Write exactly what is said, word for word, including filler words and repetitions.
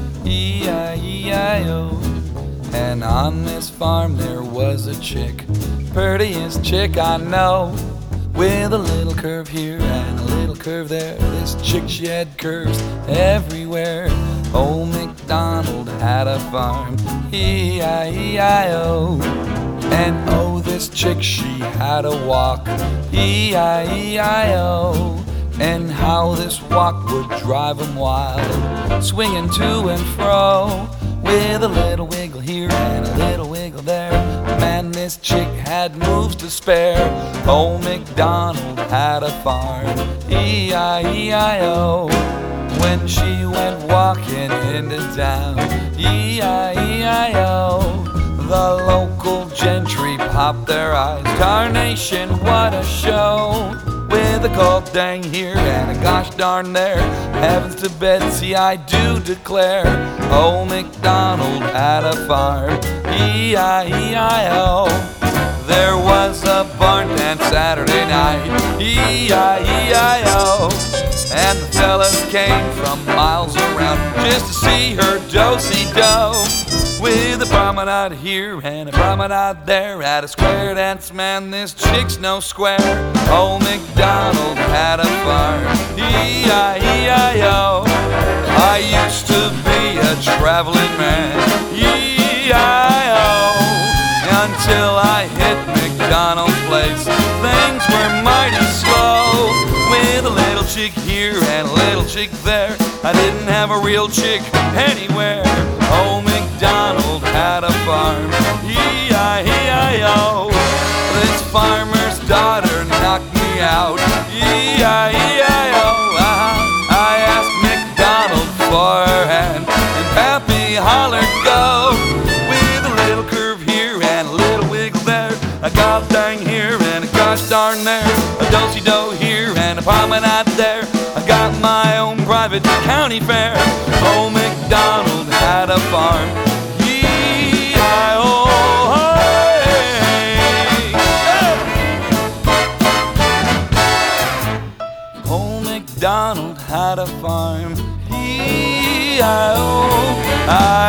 E I E I O. And on this farm there was a chick, prettiest chick I know, with a little curve here and a little curve there. This chick, she had curves everywhere. Old MacDonald had a farm, E I E I O. And oh, this chick, she had a walk, E I E I O. And how this walk would drive 'em wild, swinging to and fro, with a little wiggle here and a little wiggle there. Man, this chick had moves to spare. Old MacDonald had a farm, E I E I O. When she went walking into town, E I E I O, the local gentry popped their eyes. Tarnation, what a show! With a cold dang here and a gosh darn there. Heavens to Betsy, I do declare, Old MacDonald had a farm, E I E I O. There was a barn dance Saturday night, E I E I O. And the fellas came from miles around just to see her do-si-do. With a promenade here and a promenade there, at a square dance, man, this chick's no square. Old MacDonald had a farm, E I E I O. I used to be a traveling man, E I O. Until I hit MacDonald's place, things were mighty slow. With a little chick here and a little chick there, I didn't have a real chick anywhere. Old MacDonald had a farm, E I E I O. This farmer's daughter knocked me out, E I E I O. I asked MacDonald for her hand, and Pappy hollered go. With a little curve here and a little wiggle there, a god dang here and a gosh darn there, a do-si-do here and a promenade there. I got my own private county fair. Old MacDonald had a farm, E I O. Old MacDonald had a farm, E I O.